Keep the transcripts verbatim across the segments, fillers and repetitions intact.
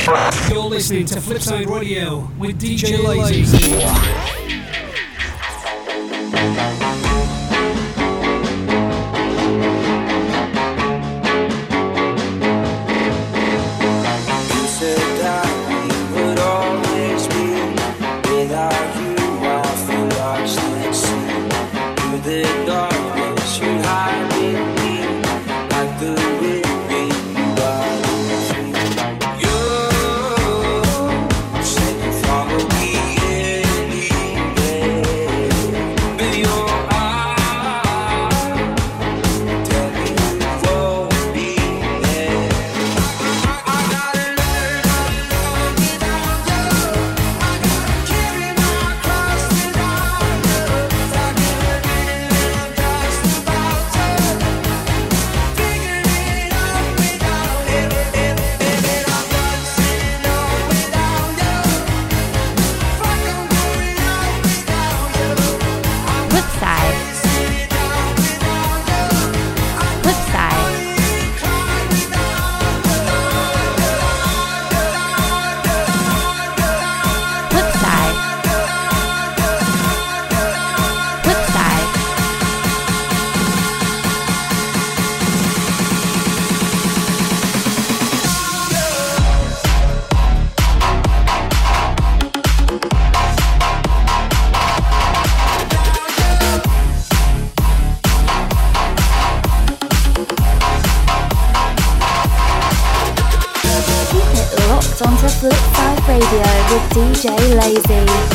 You're listening to Flipside Radio with D J Lazy. Flipside Radio with D J Lazy.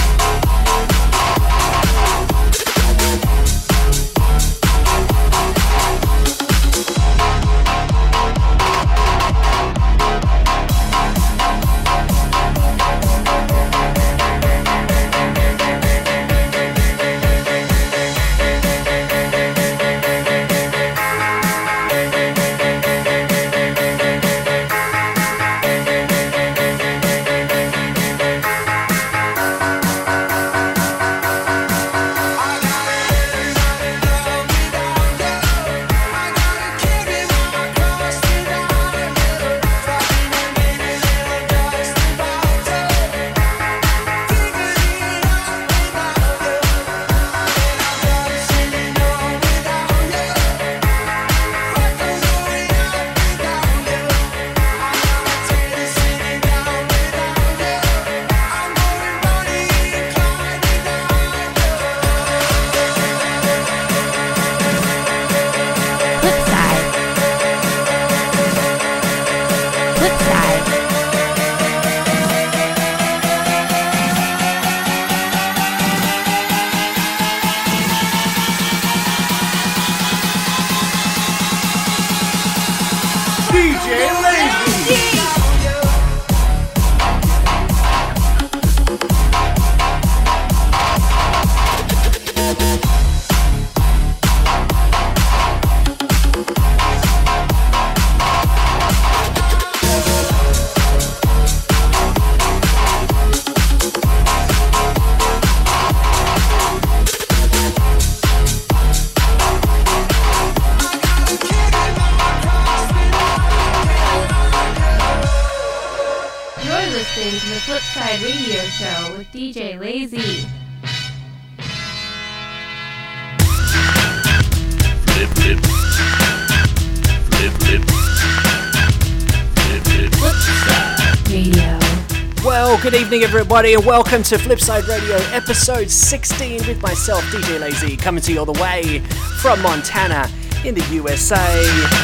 Good evening, everybody, and welcome to Flipside Radio episode sixteen with myself, D J Lazy, coming to you all the way from Montana in the U S A.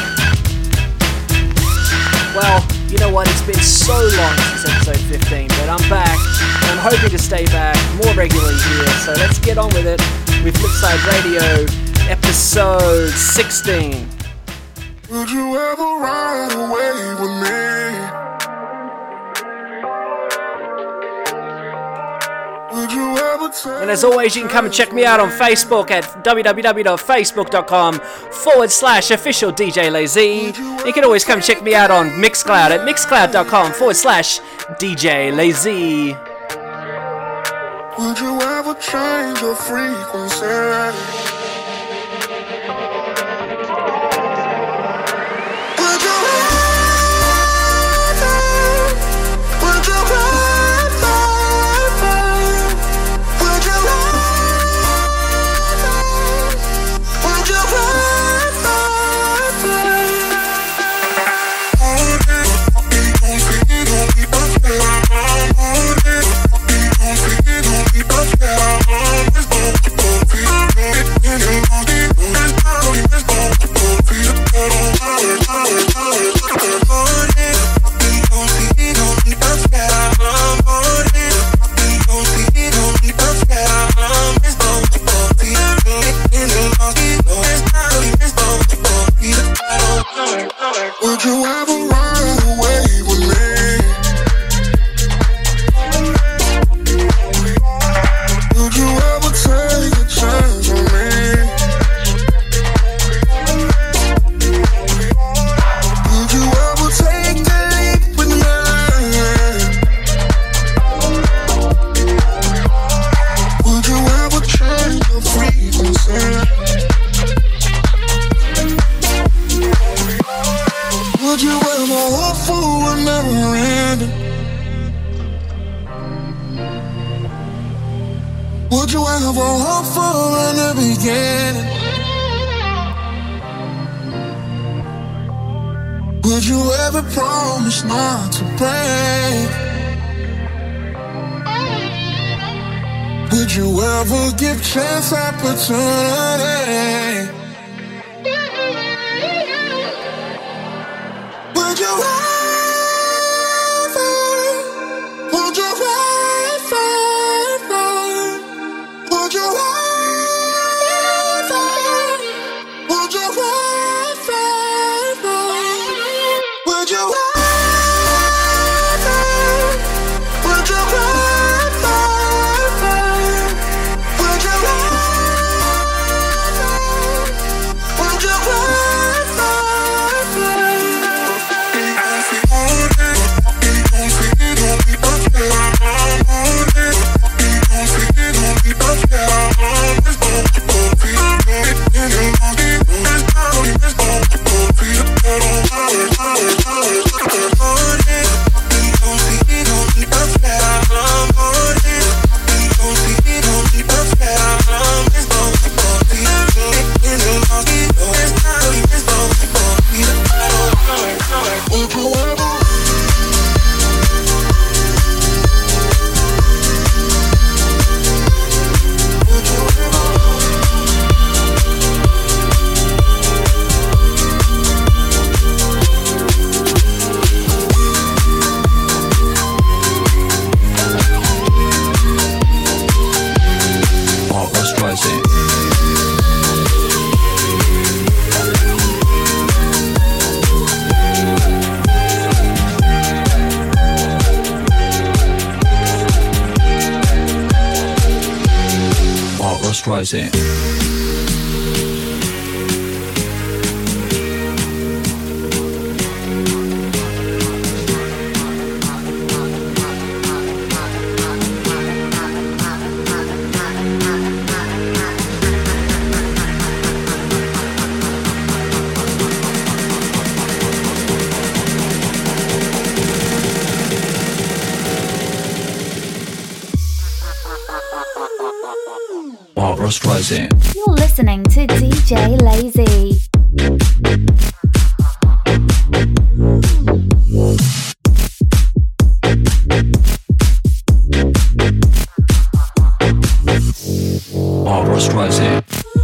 Well, you know what, it's been so long since episode fifteen, but I'm back, and I'm hoping to stay back more regularly here, so let's get on with it with Flipside Radio episode sixteen. Would you ever ride away with me? And as always, you can come and check me out on Facebook at www.facebook.com forward slash official DJ Lazy. You can always come check me out on Mixcloud at mixcloud.com forward slash DJ Lazy. Would you ever change your frequency? Would you ever, never ending? Would you ever hope for in the beginning? Would you ever promise not to break? Would you ever give chance opportunity? Would you ever, would you ever, would you ever, would you ever, would you ever, would you Rising. Rising. You're listening to D J Lazy. Barbara Streisand.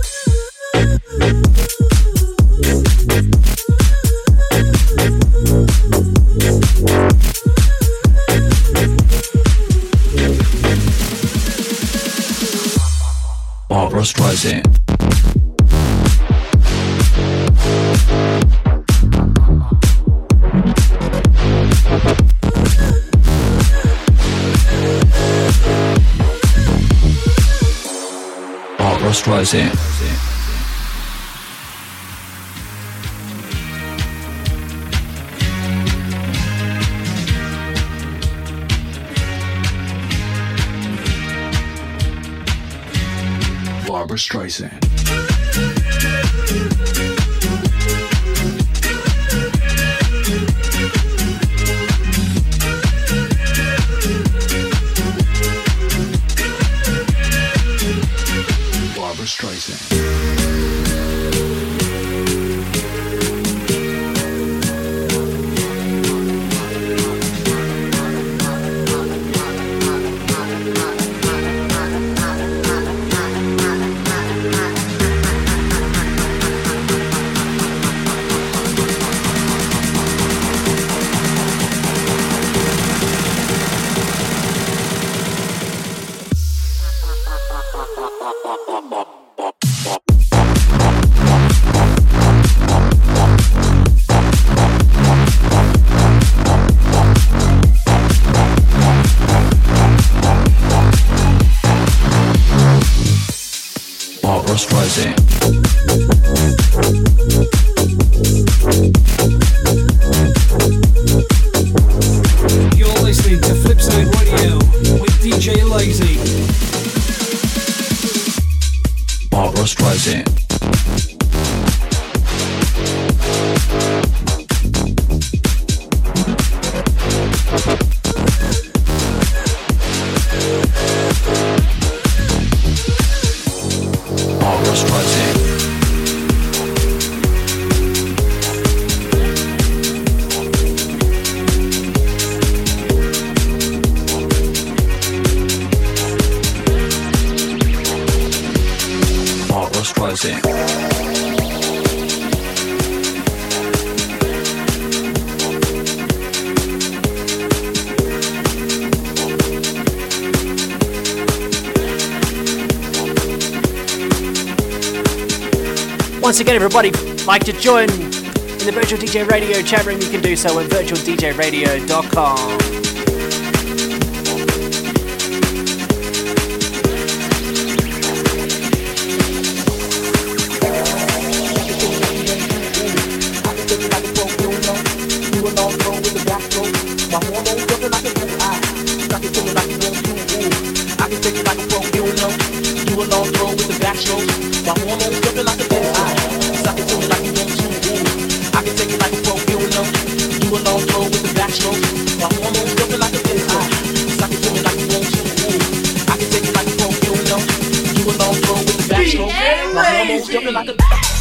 Barbara Streisand. Barbara Streisand. Barbara Streisand. Barbara Streisand. Barbara Streisand. You're listening to Flipside Radio with D J Lazy. Barbara Streisand. Streisand. Once again, everybody, like to join in the Virtual D J Radio chat room, you can do so at virtual d j radio dot com. Like a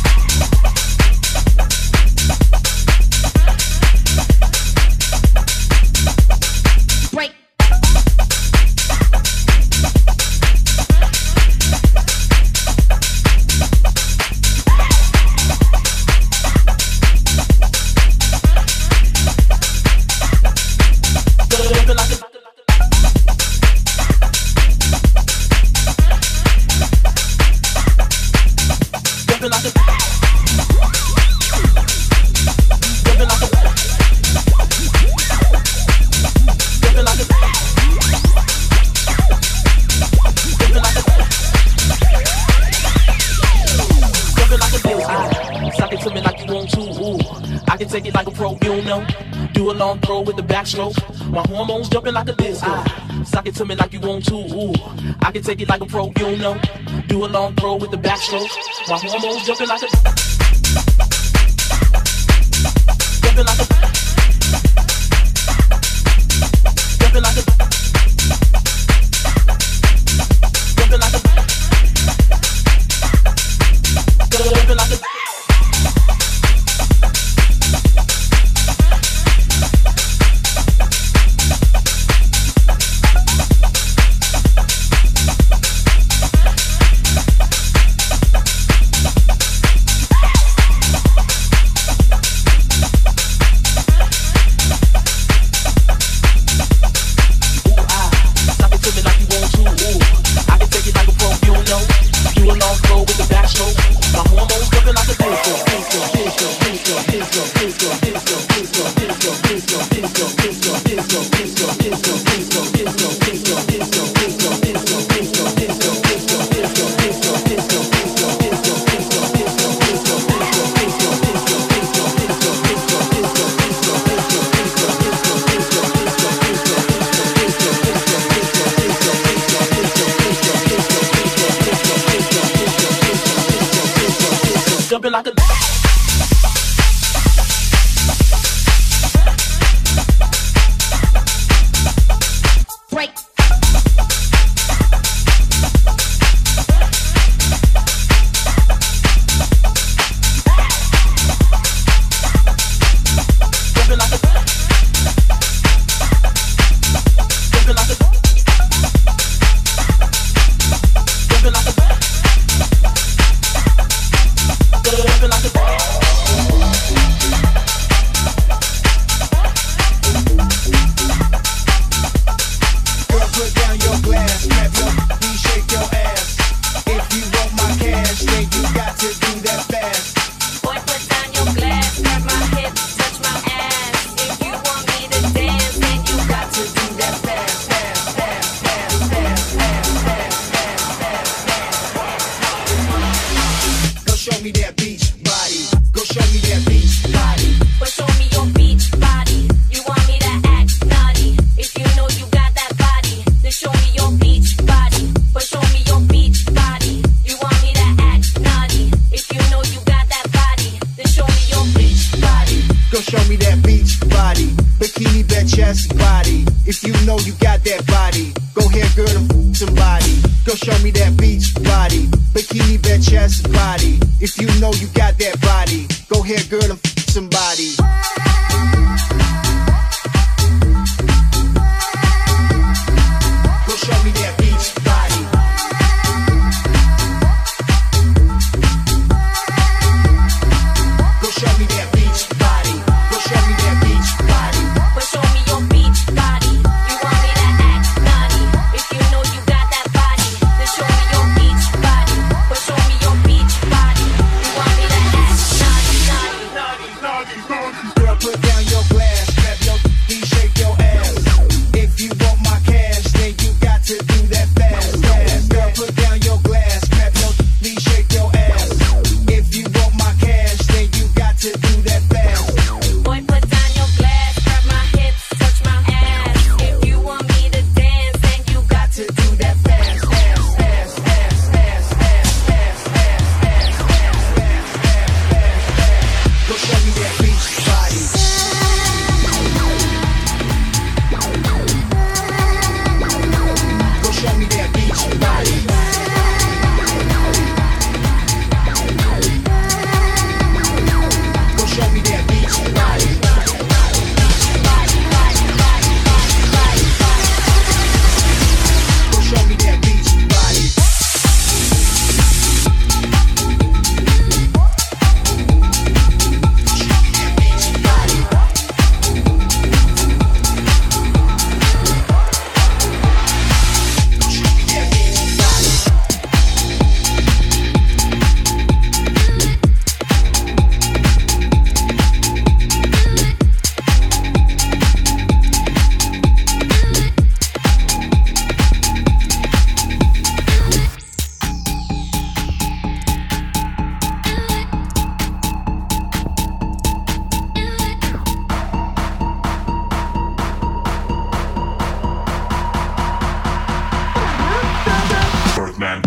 my hormones jumping like a disco. Sock it to me like you want to. Ooh, I can take it like a pro, you know. Do a long throw with the backstroke. My hormones jumping like a jumping like a jumping like a jumping like a jumping like a like a break. Jumping like a jumping like a jumping like a jumping like a Birdman.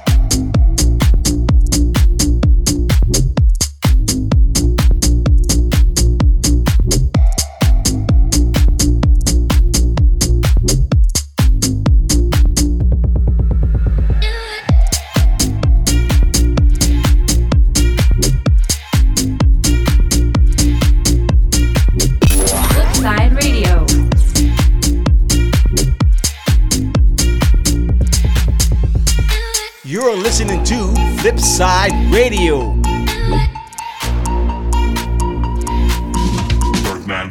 You're listening to Flipside Radio. Birdman.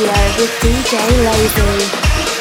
Radio with D J Lazy.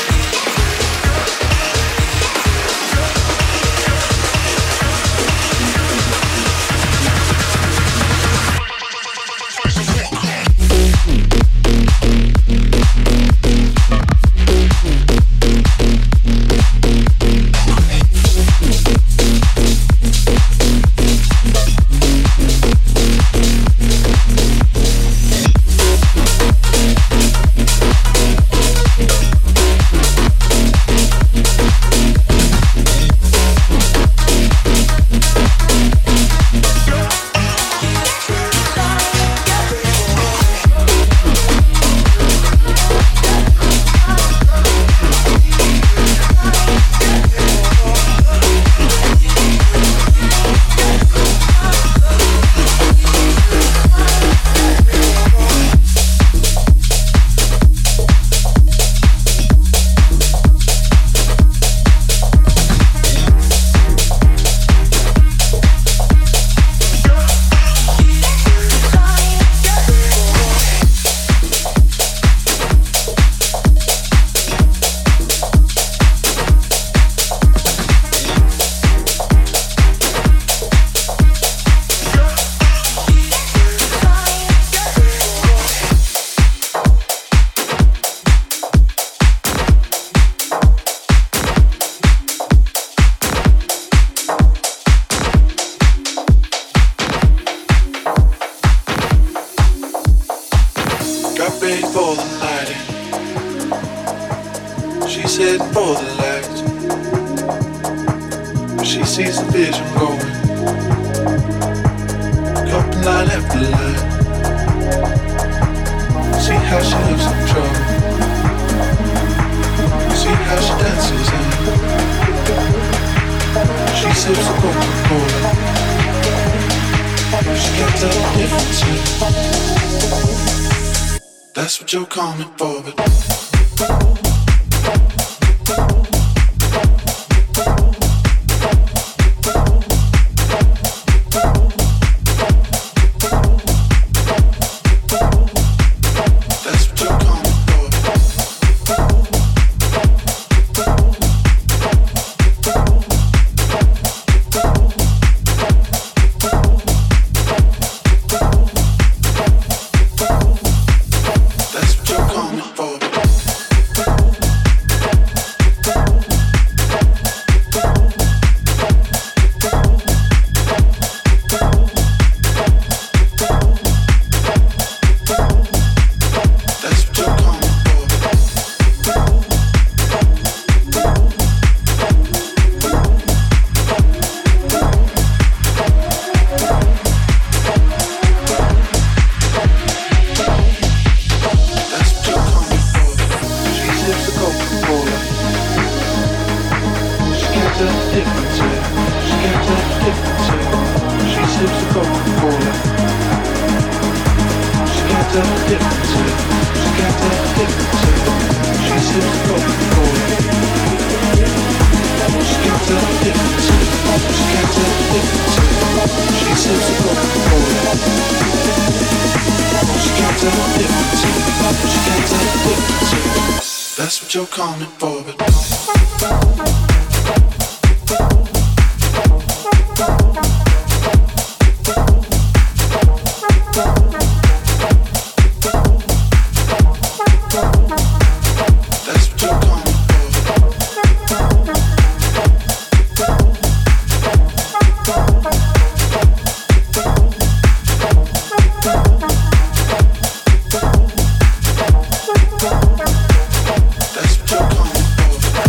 That's what you're coming for, but That's what you're coming for.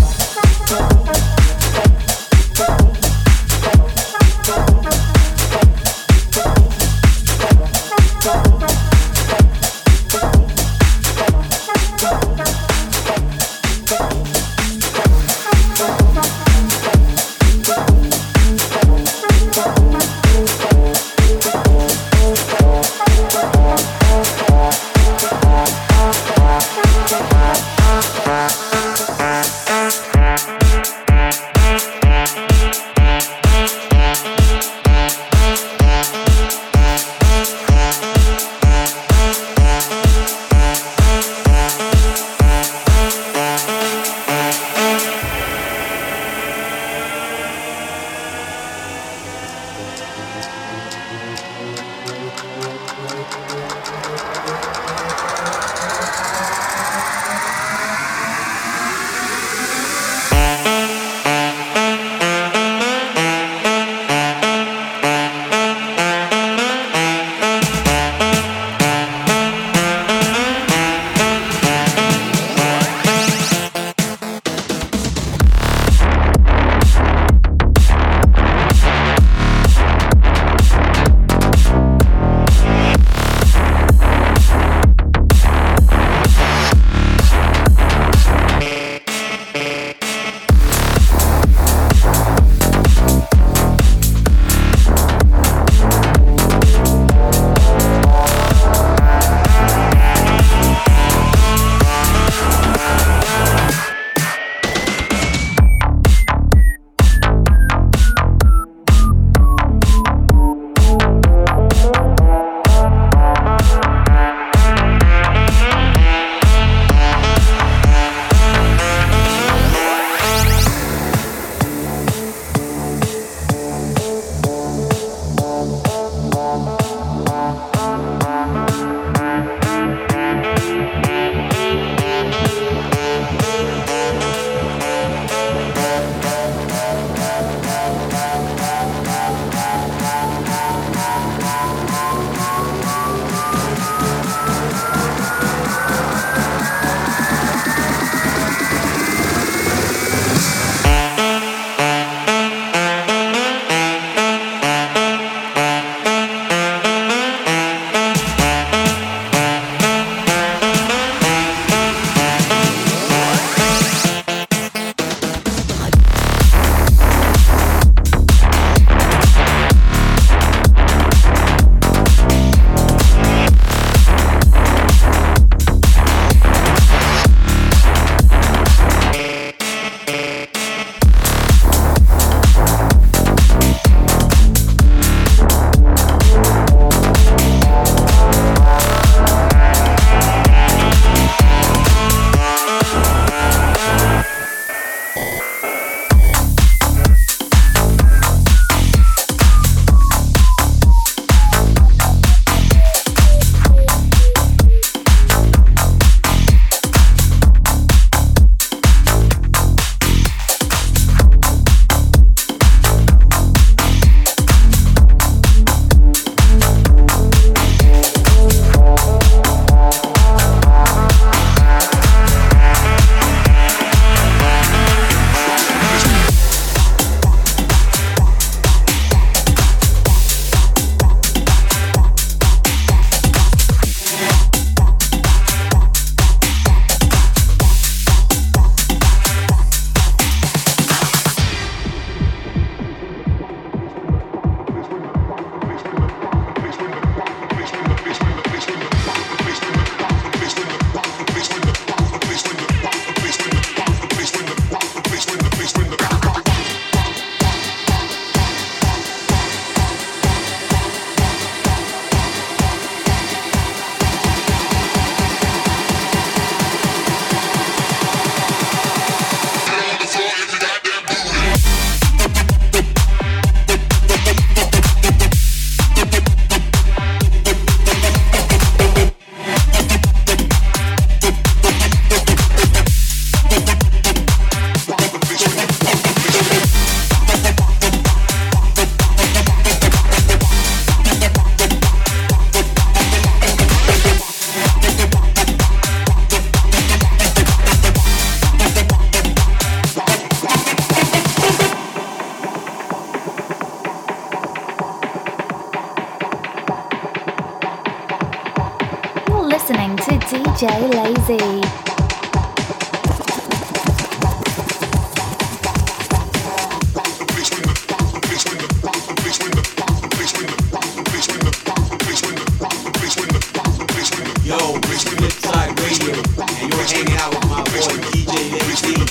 listening to D J Lazy. Yo, it's Flipside Radio, and you're hanging out with my boy D J Lazy.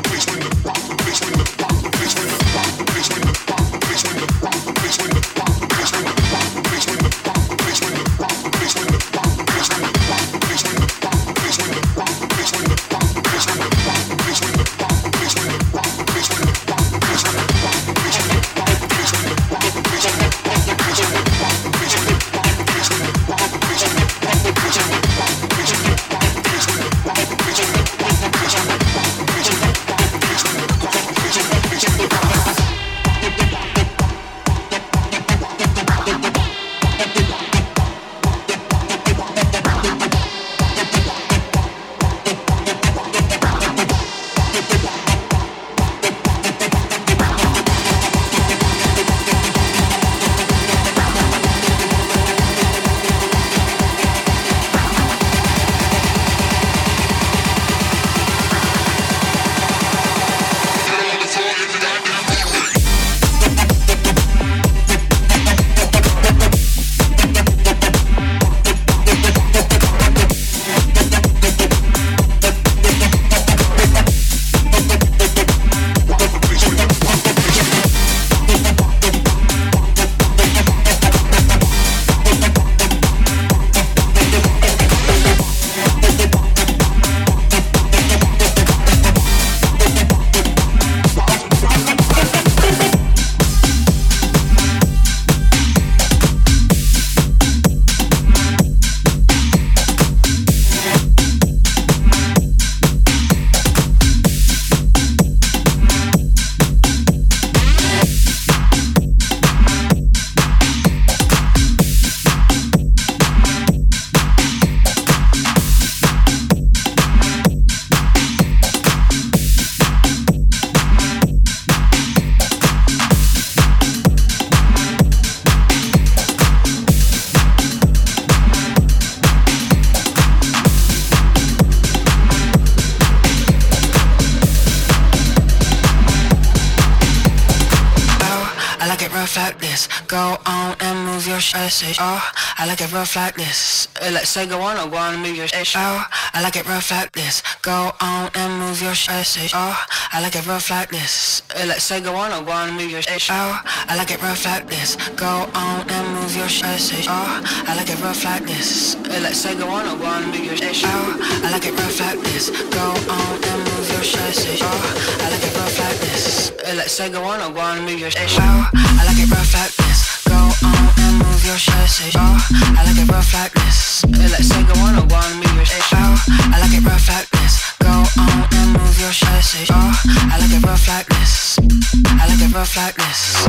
Go on and move your shit. Oh, I like it rough like this. Let's say go on, or go on and move your shit. Oh, I like it rough like this. Go on and move your shit. Oh, I like it rough like this. Let's say go on, or go on and move your shit. Oh, I like it rough like this. Go on and move your shit. Oh, I like it rough like this. Let's say go on, or go on and move your shit. Oh, I like it rough like this. Go on and move your shit. Oh, I like it rough like this. Let's say go on, or go on and move your shit. Oh, I like it rough like this. Go on and move your shit. Oh, I like it rough like this. Let's say go on, or go on and move your shit. Oh, I like it rough like this. Go on and move your shit. Oh, I like it rough like this. I like it rough like this.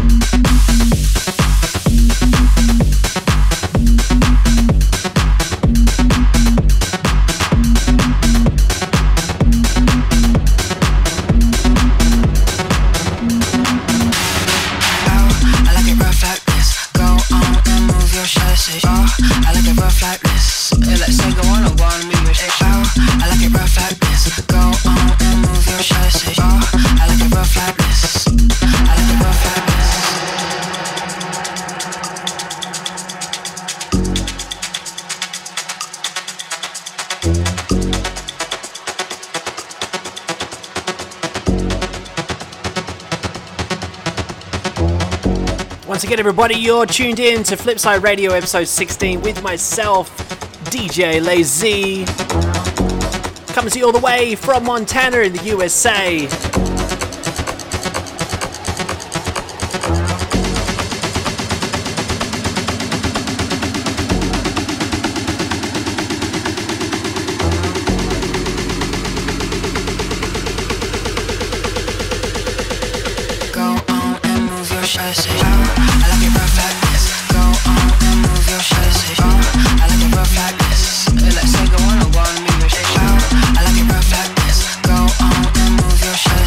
Oh, I like it rough like this. Let's say go on, or go on and move your shit. Oh, I like it rough like this. Go on and move your shit. Oh, I like it rough like this. I like it rough like this. Once again, everybody, you're tuned in to Flipside Radio episode sixteen with myself, D J Lazy. Coming to you all the way from Montana in the U S A. Let's say go on, or go on and move your shit. I like it rough like this. Go on and move your shit.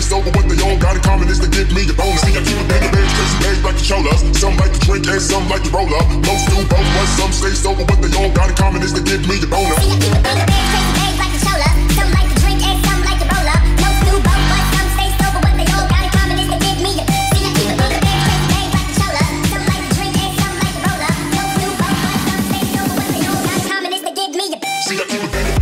sober. What they all got in common is to give me a bonus. See, I keep a bag of bags, crazy bags like to show love. Some like to drink and some like to roll up. Most do both, but some stay sober. What they all got in common is to give me a bonus. See, I keep a bag of bags, crazy bags like to show love. Some like to drink and some like to roll up. Most do both, but some stay sober. What they all got in common is to give me a. See, I keep a bag of bags, crazy bags like to show love. Some like to drink and some like to roll up. Most do both, but some stay sober. What they all got in common is to give me a. See, I keep a bag of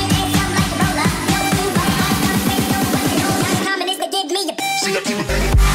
See, I keep a bang.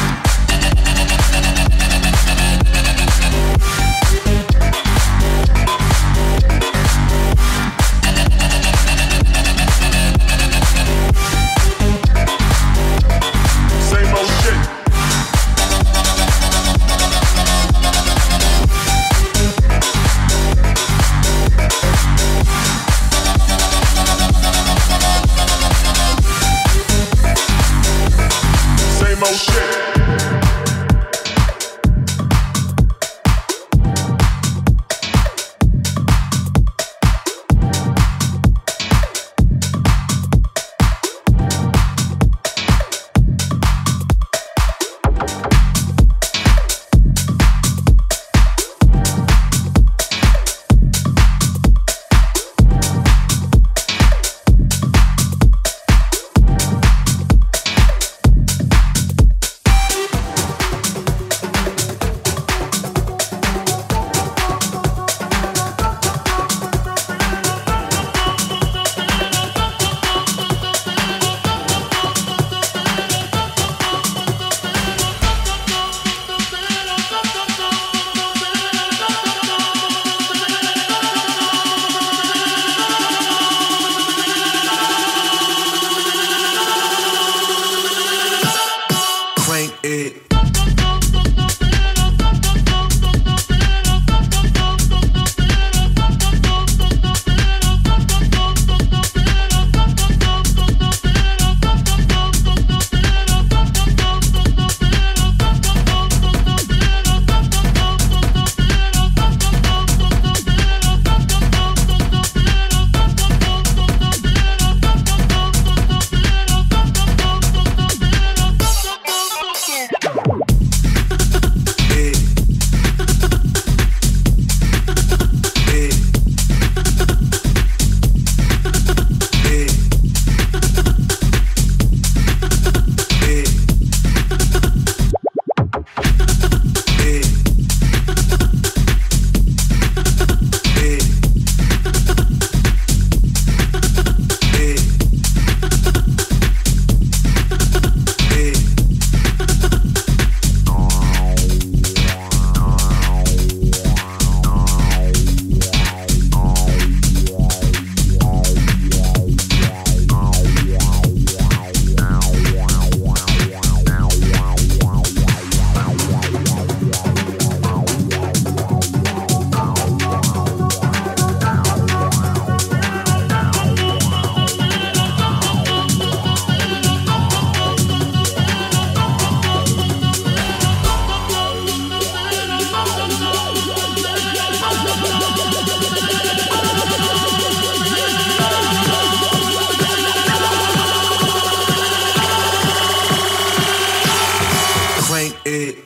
crank it.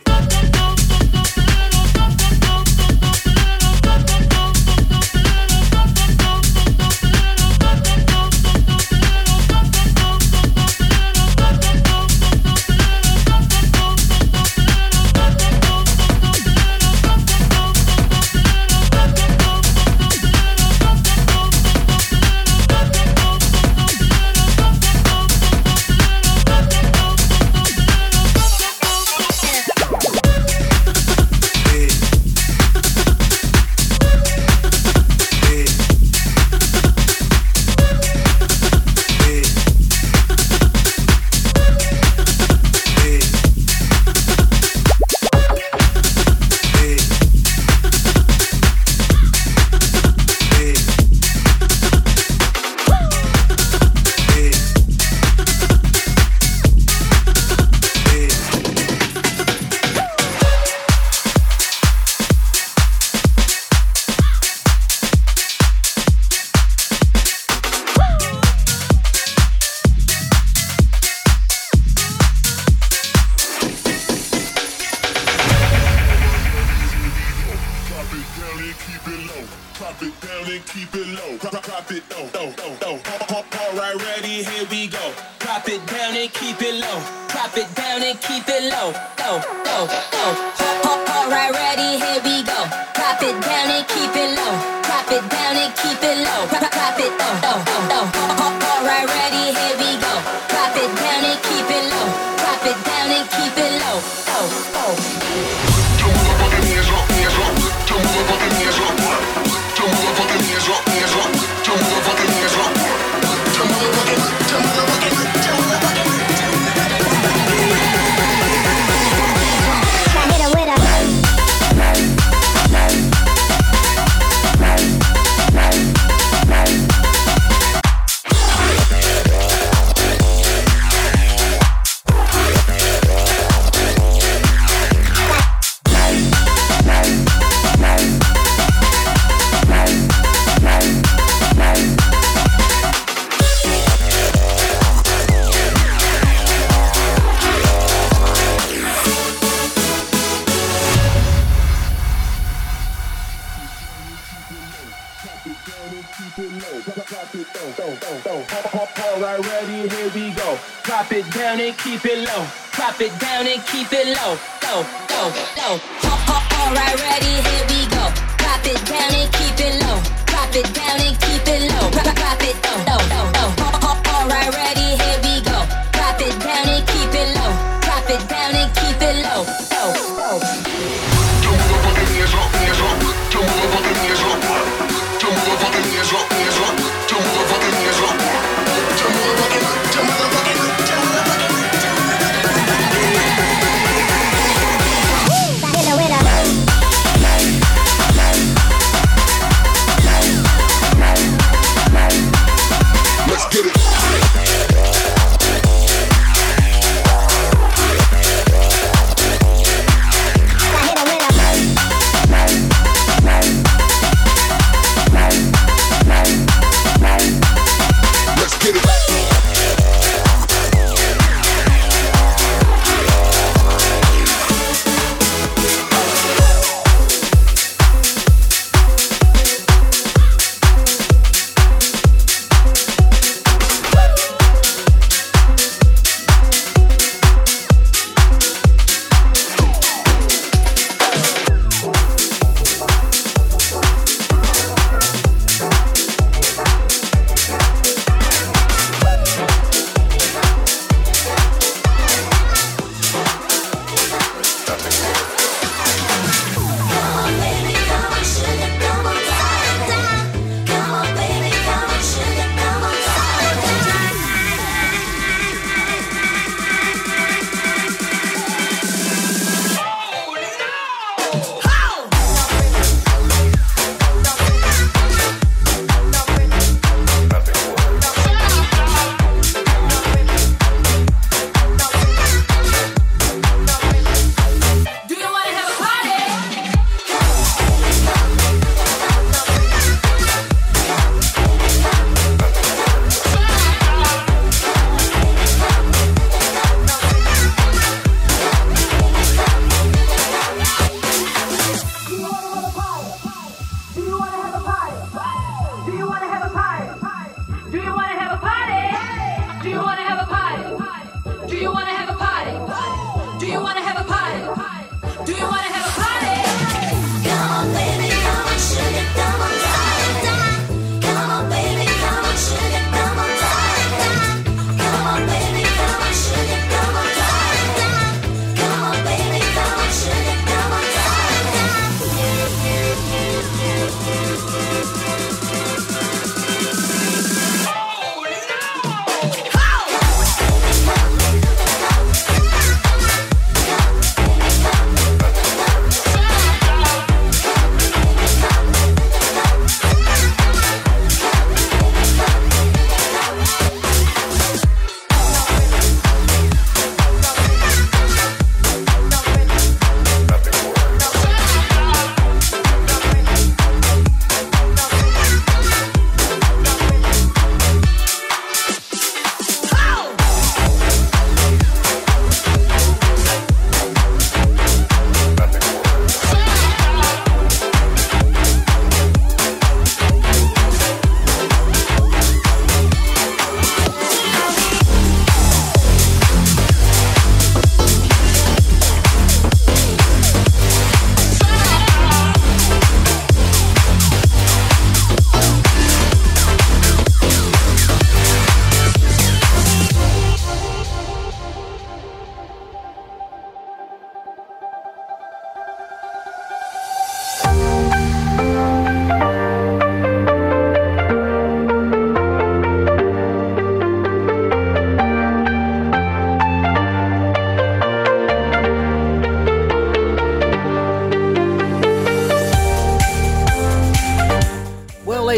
Let's get it.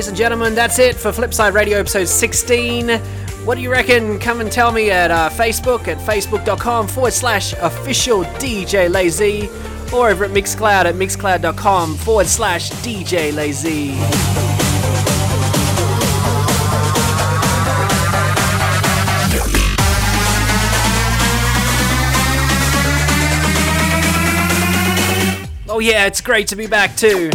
ladies and gentlemen, that's it for Flipside Radio episode sixteen. What do you reckon? Come and tell me at uh, Facebook at facebook.com forward slash official DJ Lazy, or over at Mixcloud at mixcloud.com forward slash DJ Lazy. Oh yeah, it's great to be back too.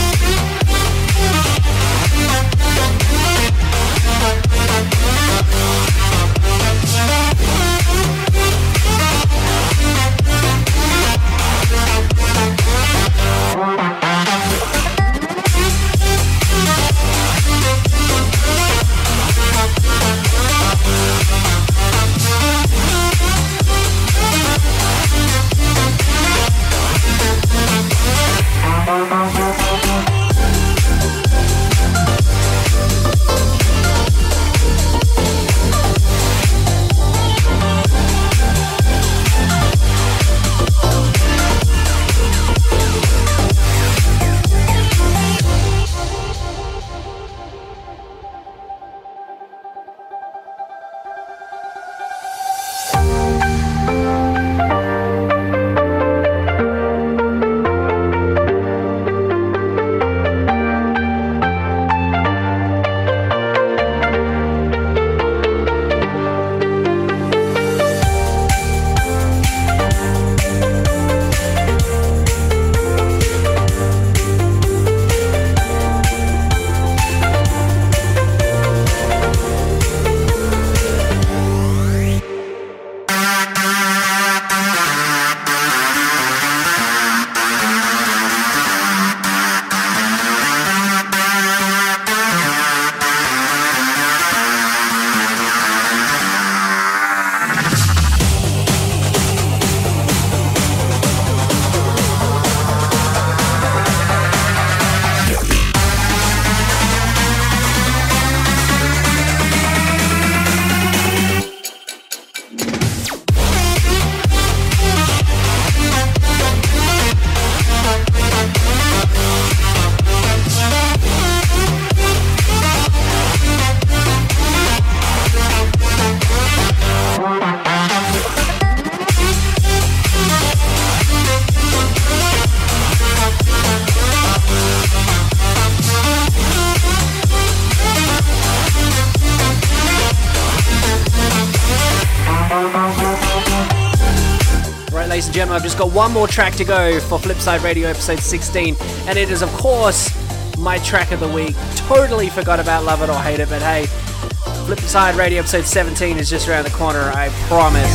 Ladies and gentlemen, I've just got one more track to go for Flipside Radio episode sixteen, and it is of course my track of the week. Totally forgot about Love It or Hate It, but hey, Flipside Radio episode seventeen is just around the corner, I promise.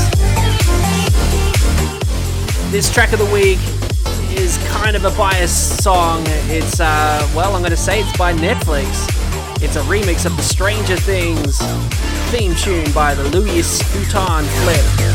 This track of the week is kind of a biased song. It's, uh, well, I'm going to say it's by Netflix. It's a remix of the Stranger Things theme tune by the Louis Vuitton Flip.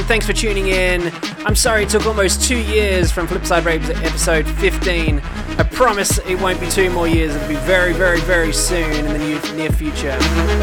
thanks for tuning in. I'm sorry it took almost two years from Flipside Raves episode fifteen. I promise it won't be two more years. It'll be very, very, very soon in the near, near future.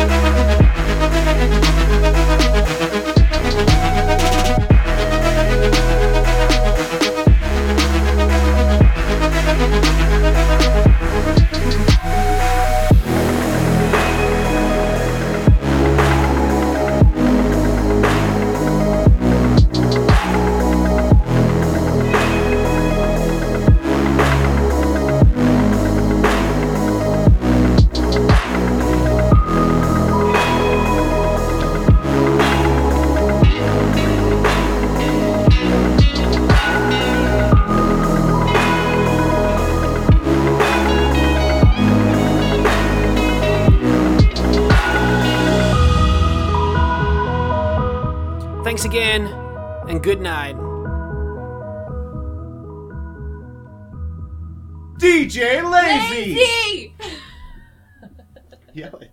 Thanks again, and good night. D J Lazy! Lazy! Yell it.